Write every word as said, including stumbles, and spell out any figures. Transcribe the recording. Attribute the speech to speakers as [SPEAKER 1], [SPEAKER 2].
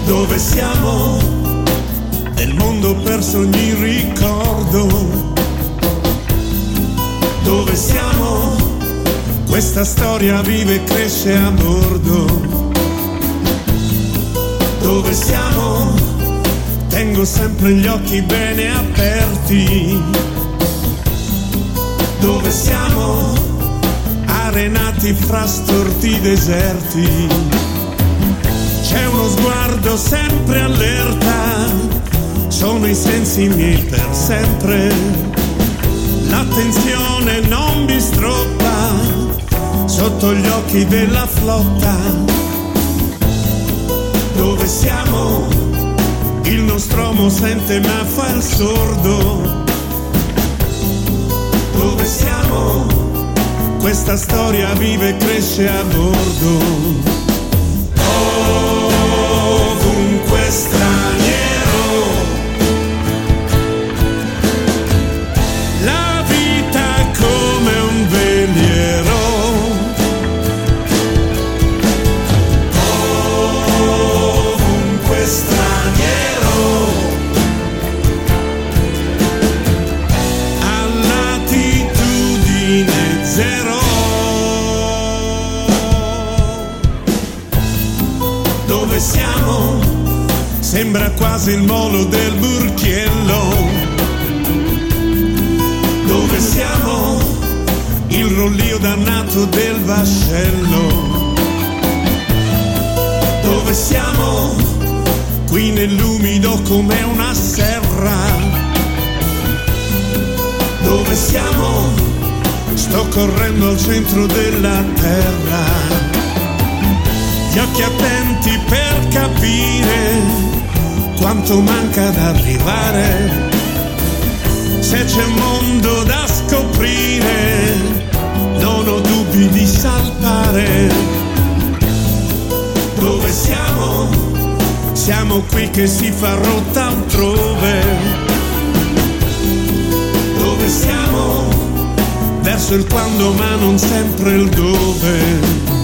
[SPEAKER 1] Dove siamo? Nel mondo perso ogni ricordo. Dove siamo? Questa storia vive e cresce a bordo. Dove siamo? Tengo sempre gli occhi bene aperti. Dove siamo? Arenati fra storti deserti. C'è uno sguardo sempre allerta, sono i sensi miei per sempre. L'attenzione non mi stroppa, sotto gli occhi della flotta. Dove siamo? Il nostro uomo sente ma fa il sordo. Dove siamo? Questa storia vive e cresce a bordo. Ovunque straniero, la vita è come un veliero. Ovunque straniero, a latitudine zero. Dove siamo? Sembra quasi il molo del Burchiello. Dove siamo? Il rollio dannato del vascello. Dove siamo? Qui nell'umido come una serra. Dove siamo? Sto correndo al centro della terra. Gli occhi attenti per capire quanto manca da arrivare. Se c'è un mondo da scoprire, non ho dubbi di salpare. Dove siamo? Siamo qui che si fa rotta altrove. Dove siamo? Verso il quando ma non sempre il dove.